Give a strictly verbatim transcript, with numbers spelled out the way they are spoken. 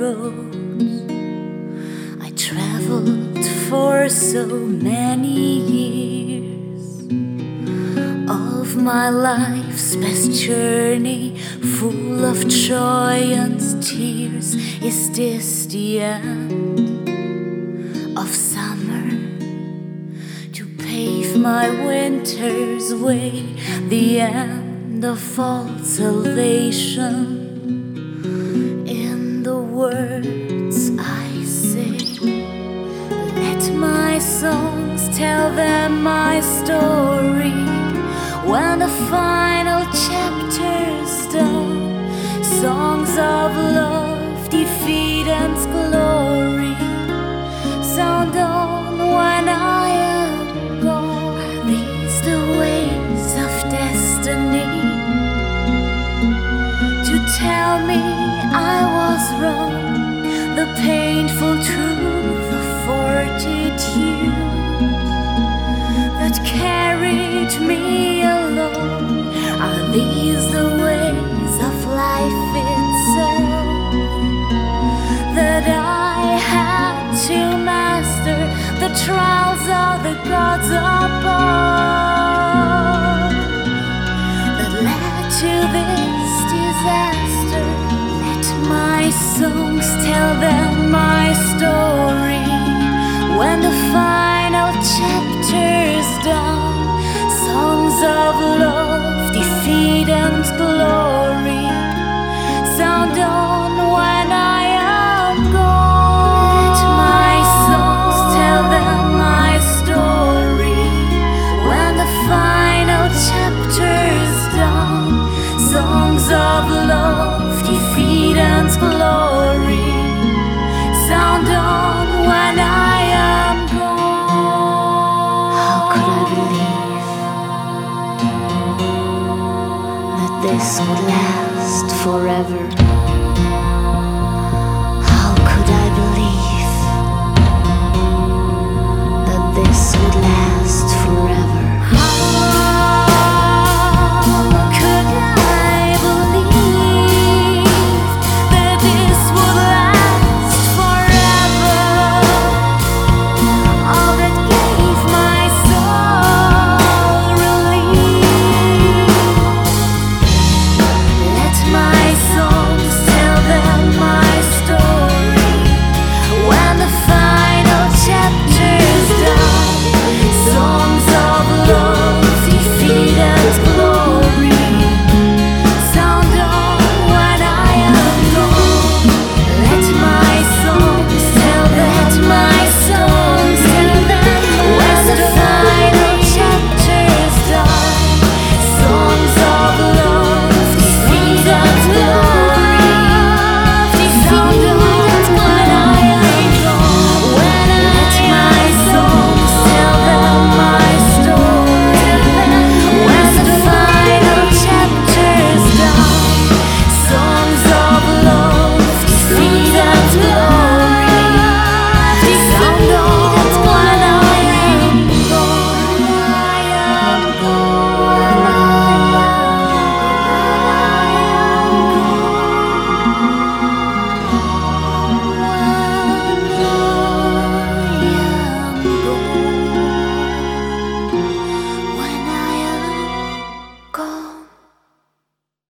roads I traveled for so many years of my life's best journey, full of joy and tears. Is this the end of summer to pave my winter's way, the end of all salvation? In the words I say, let my songs tell them my story. When the final chapter's done, songs of love, defeat and glory sound on when I am gone. Are these the ways of destiny to tell me I was wrong? The painful truth of fortitude that carried me along. Are these the ways of life itself that I had to master? The trials of the gods above that led to this disaster. Let my songs tell them my story. When the final chapter's done, songs of love, defeat and glory sound on when I am gone. Let my songs tell them my story. When the final chapter's done, songs of love, defeat and glory sound on when I am gone. How could I believe that this would last forever? How could I believe that this would last forever? Songs of love, defeat and glory.